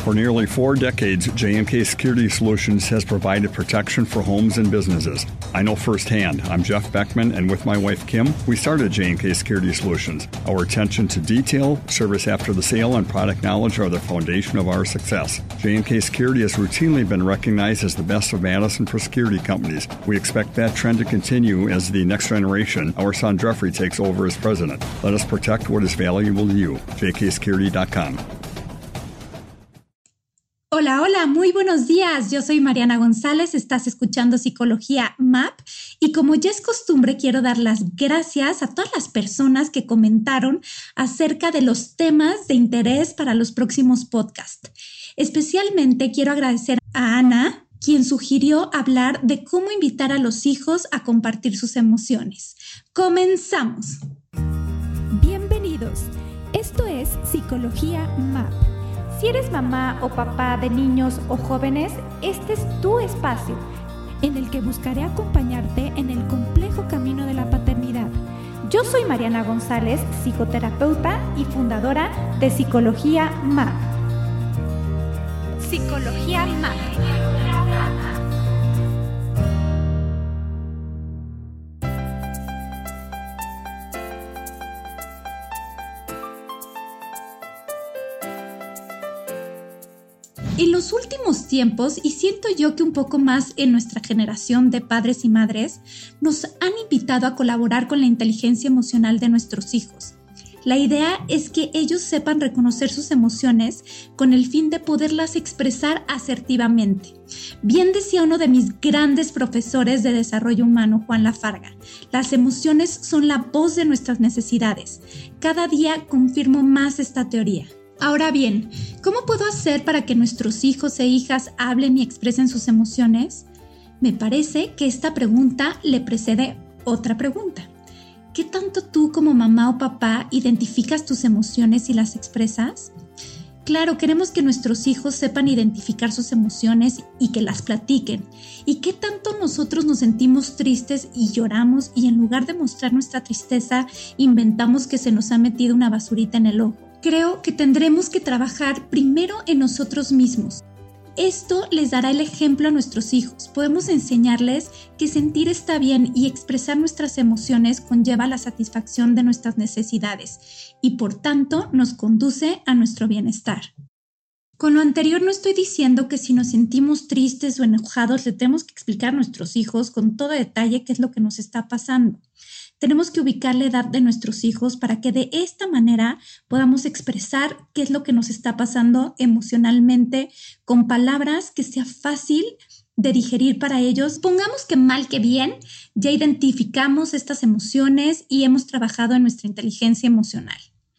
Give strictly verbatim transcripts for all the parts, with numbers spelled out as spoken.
For nearly four decades, J M K Security Solutions has provided protection for homes and businesses. I know firsthand. I'm Jeff Beckman, and with my wife, Kim, we started J M K Security Solutions. Our attention to detail, service after the sale, and product knowledge are the foundation of our success. J M K Security has routinely been recognized as the best of Madison for security companies. We expect that trend to continue as the next generation, our son Jeffrey, takes over as president. Let us protect what is valuable to you. J K security dot com. Hola, hola, muy buenos días. Yo soy Mariana González, estás escuchando Psicología M A P y como ya es costumbre quiero dar las gracias a todas las personas que comentaron acerca de los temas de interés para los próximos podcasts. Especialmente quiero agradecer a Ana, quien sugirió hablar de cómo invitar a los hijos a compartir sus emociones. ¡Comenzamos! Bienvenidos. Esto es Psicología M A P. Si eres mamá o papá de niños o jóvenes, este es tu espacio en el que buscaré acompañarte en el complejo camino de la paternidad. Yo soy Mariana González, psicoterapeuta y fundadora de Psicología M A P. Psicología M A P. En los últimos tiempos, y siento yo que un poco más en nuestra generación de padres y madres, nos han invitado a colaborar con la inteligencia emocional de nuestros hijos. La idea es que ellos sepan reconocer sus emociones con el fin de poderlas expresar asertivamente. Bien decía uno de mis grandes profesores de desarrollo humano, Juan Lafarga, las emociones son la voz de nuestras necesidades. Cada día confirmo más esta teoría. Ahora bien, ¿cómo puedo hacer para que nuestros hijos e hijas hablen y expresen sus emociones? Me parece que esta pregunta le precede otra pregunta. ¿Qué tanto tú como mamá o papá identificas tus emociones y las expresas? Claro, queremos que nuestros hijos sepan identificar sus emociones y que las platiquen. ¿Y qué tanto nosotros nos sentimos tristes y lloramos y en lugar de mostrar nuestra tristeza, inventamos que se nos ha metido una basurita en el ojo? Creo que tendremos que trabajar primero en nosotros mismos. Esto les dará el ejemplo a nuestros hijos. Podemos enseñarles que sentir está bien y expresar nuestras emociones conlleva la satisfacción de nuestras necesidades y por tanto nos conduce a nuestro bienestar. Con lo anterior no estoy diciendo que si nos sentimos tristes o enojados le tenemos que explicar a nuestros hijos con todo detalle qué es lo que nos está pasando. Tenemos que ubicar la edad de nuestros hijos para que de esta manera podamos expresar qué es lo que nos está pasando emocionalmente con palabras que sea fácil de digerir para ellos. Pongamos que mal que bien, ya identificamos estas emociones y hemos trabajado en nuestra inteligencia emocional.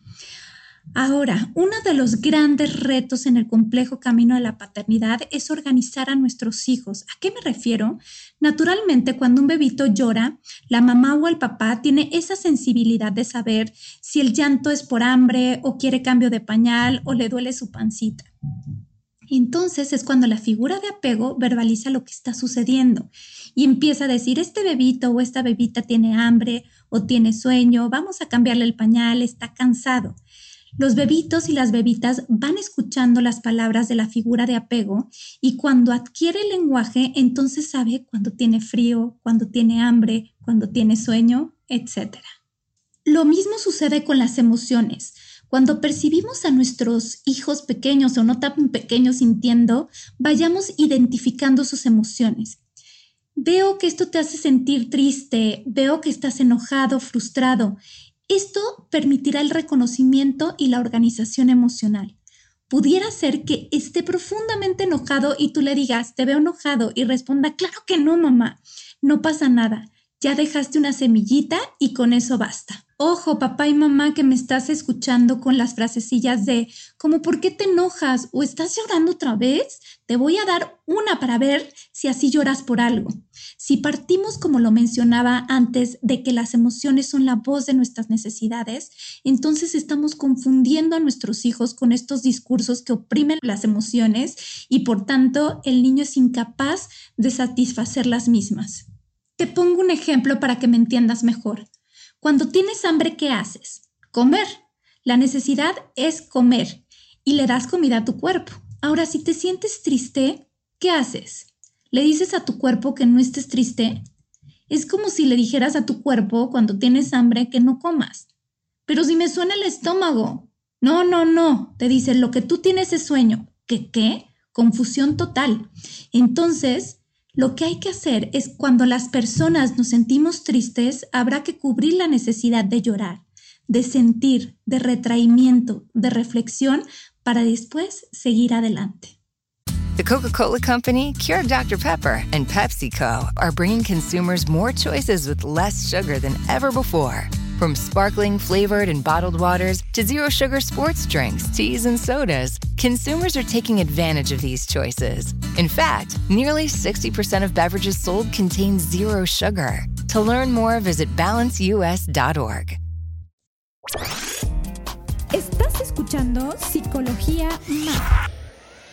Ahora, uno de los grandes retos en el complejo camino de la paternidad es organizar a nuestros hijos. ¿A qué me refiero? Naturalmente, cuando un bebito llora, la mamá o el papá tiene esa sensibilidad de saber si el llanto es por hambre o quiere cambio de pañal o le duele su pancita. Entonces es cuando la figura de apego verbaliza lo que está sucediendo y empieza a decir, este bebito o esta bebita tiene hambre o tiene sueño, vamos a cambiarle el pañal, está cansado. Los bebitos y las bebitas van escuchando las palabras de la figura de apego y cuando adquiere el lenguaje, entonces sabe cuando tiene frío, cuando tiene hambre, cuando tiene sueño, etcétera. Lo mismo sucede con las emociones. Cuando percibimos a nuestros hijos pequeños o no tan pequeños sintiendo, vayamos identificando sus emociones. Veo que esto te hace sentir triste, veo que estás enojado, frustrado. Esto permitirá el reconocimiento y la organización emocional. Pudiera ser que esté profundamente enojado y tú le digas, te veo enojado, y responda, claro que no, mamá, no pasa nada. Ya dejaste una semillita y con eso basta. Ojo, papá y mamá que me estás escuchando con las frasecillas de como ¿por qué te enojas? ¿O estás llorando otra vez? Te voy a dar una para ver si así lloras por algo. Si partimos, como lo mencionaba antes, de que las emociones son la voz de nuestras necesidades, entonces estamos confundiendo a nuestros hijos con estos discursos que oprimen las emociones y por tanto el niño es incapaz de satisfacer las mismas. Te pongo un ejemplo para que me entiendas mejor. Cuando tienes hambre, ¿qué haces? Comer. La necesidad es comer y le das comida a tu cuerpo. Ahora, si te sientes triste, ¿qué haces? ¿Le dices a tu cuerpo que no estés triste? Es como si le dijeras a tu cuerpo cuando tienes hambre que no comas. Pero si me suena el estómago. No, no, no, te dice, lo que tú tienes es sueño. ¿Qué qué? Confusión total. Entonces, lo que hay que hacer es cuando las personas nos sentimos tristes, habrá que cubrir la necesidad de llorar, de sentir, de retraimiento, de reflexión, para después seguir adelante. The Coca-Cola Company, Keurig Doctor Pepper, and PepsiCo are bringing consumers more choices with less sugar than ever before. From sparkling, flavored, and bottled waters to zero-sugar sports drinks, teas, and sodas, consumers are taking advantage of these choices. In fact, nearly sixty percent of beverages sold contain zero sugar. To learn more, visit balance u s dot org. Estás escuchando Psicología M A P.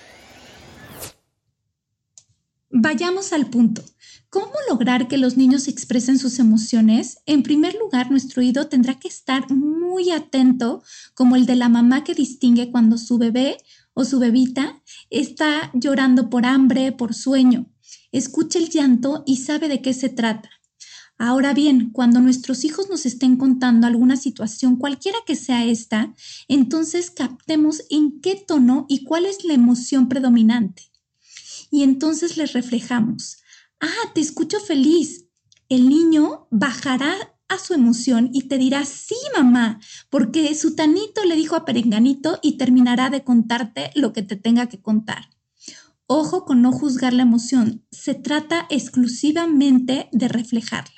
Vayamos al punto. ¿Cómo lograr que los niños expresen sus emociones? En primer lugar, nuestro oído tendrá que estar muy atento, como el de la mamá que distingue cuando su bebé o su bebita está llorando por hambre, por sueño. Escucha el llanto y sabe de qué se trata. Ahora bien, cuando nuestros hijos nos estén contando alguna situación, cualquiera que sea esta, entonces captemos en qué tono y cuál es la emoción predominante. Y entonces les reflejamos. Ah, te escucho feliz. El niño bajará a su emoción y te dirá, sí, mamá, porque sutanito le dijo a perenganito y terminará de contarte lo que te tenga que contar. Ojo con no juzgar la emoción. Se trata exclusivamente de reflejarla.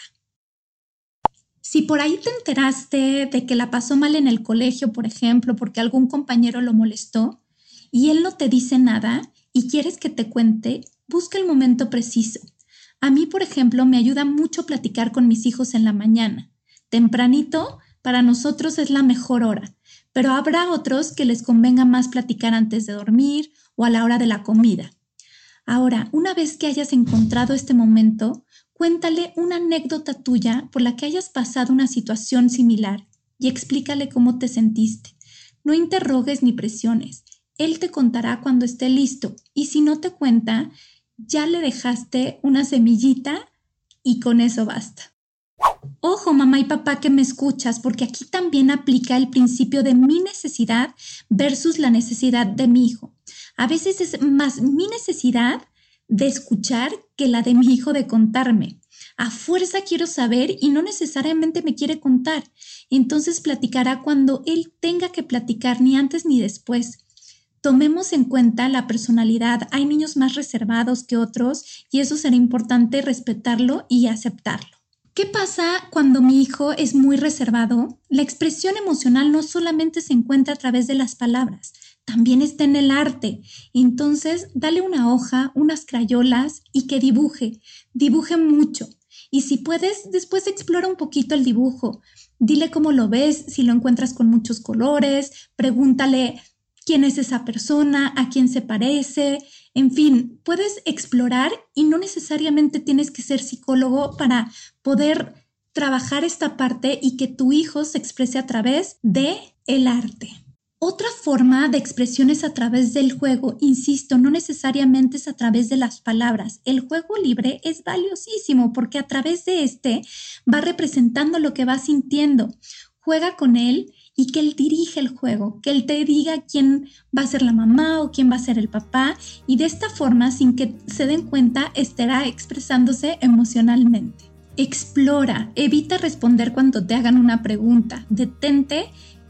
Si por ahí te enteraste de que la pasó mal en el colegio, por ejemplo, porque algún compañero lo molestó y él no te dice nada y quieres que te cuente, busca el momento preciso. A mí, por ejemplo, me ayuda mucho platicar con mis hijos en la mañana. Tempranito, para nosotros es la mejor hora, pero habrá otros que les convenga más platicar antes de dormir o a la hora de la comida. Ahora, una vez que hayas encontrado este momento, cuéntale una anécdota tuya por la que hayas pasado una situación similar y explícale cómo te sentiste. No interrogues ni presiones. Él te contará cuando esté listo y si no te cuenta, ya le dejaste una semillita y con eso basta. Ojo, mamá y papá que me escuchas, porque aquí también aplica el principio de mi necesidad versus la necesidad de mi hijo. A veces es más mi necesidad de escuchar que la de mi hijo de contarme. A fuerza quiero saber y no necesariamente me quiere contar. Entonces platicará cuando él tenga que platicar, ni antes ni después. Tomemos en cuenta la personalidad. Hay niños más reservados que otros y eso será importante respetarlo y aceptarlo. ¿Qué pasa cuando mi hijo es muy reservado? La expresión emocional no solamente se encuentra a través de las palabras, también está en el arte. Entonces, dale una hoja, unas crayolas y que dibuje. Dibuje mucho. Y si puedes, después explora un poquito el dibujo. Dile cómo lo ves, si lo encuentras con muchos colores, pregúntale quién es esa persona, a quién se parece, en fin, puedes explorar y no necesariamente tienes que ser psicólogo para poder trabajar esta parte y que tu hijo se exprese a través de el arte. Otra forma de expresión es a través del juego, insisto, no necesariamente es a través de las palabras. El juego libre es valiosísimo porque a través de este va representando lo que va sintiendo. Juega con él y que él dirija el juego, que él te diga quién va a ser la mamá o quién va a ser el papá y de esta forma, sin que se den cuenta, estará expresándose emocionalmente. Explora, evita responder cuando te hagan una pregunta, detente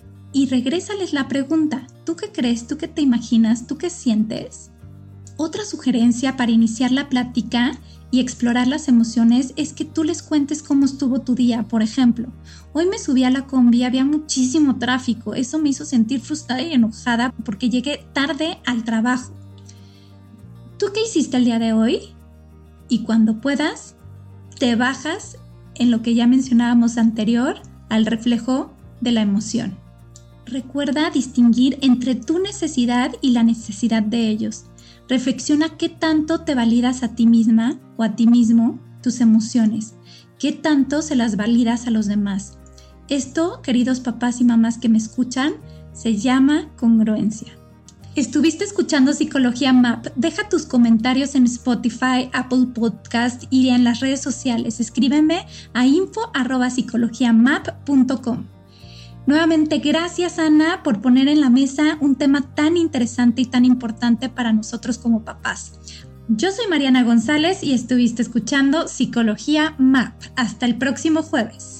y regrésales la pregunta. ¿Tú qué crees? ¿Tú qué te imaginas? ¿Tú qué sientes? Otra sugerencia para iniciar la plática y explorar las emociones es que tú les cuentes cómo estuvo tu día. Por ejemplo, hoy me subí a la combi, había muchísimo tráfico. Eso me hizo sentir frustrada y enojada porque llegué tarde al trabajo. ¿Tú qué hiciste el día de hoy? Y cuando puedas, te bajas en lo que ya mencionábamos anterior al reflejo de la emoción. Recuerda distinguir entre tu necesidad y la necesidad de ellos. Reflexiona qué tanto te validas a ti misma o a ti mismo tus emociones, qué tanto se las validas a los demás. Esto, queridos papás y mamás que me escuchan, se llama congruencia. Estuviste escuchando Psicología M A P. Deja tus comentarios en Spotify, Apple Podcast y en las redes sociales. Escríbeme a info arroba psicologiamap punto com. Nuevamente, gracias Ana por poner en la mesa un tema tan interesante y tan importante para nosotros como papás. Yo soy Mariana González y estuviste escuchando Psicología M A P. Hasta el próximo jueves.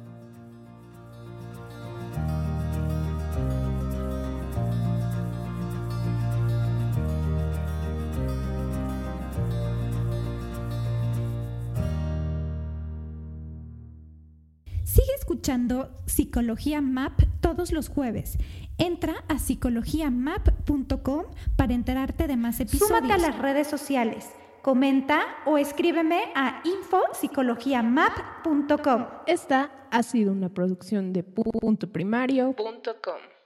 Sigue escuchando Psicología M A P todos los jueves. Entra a psicología map punto com para enterarte de más episodios. Súmate a las redes sociales, comenta o escríbeme a info psicología map punto com. Esta ha sido una producción de punto primario punto com.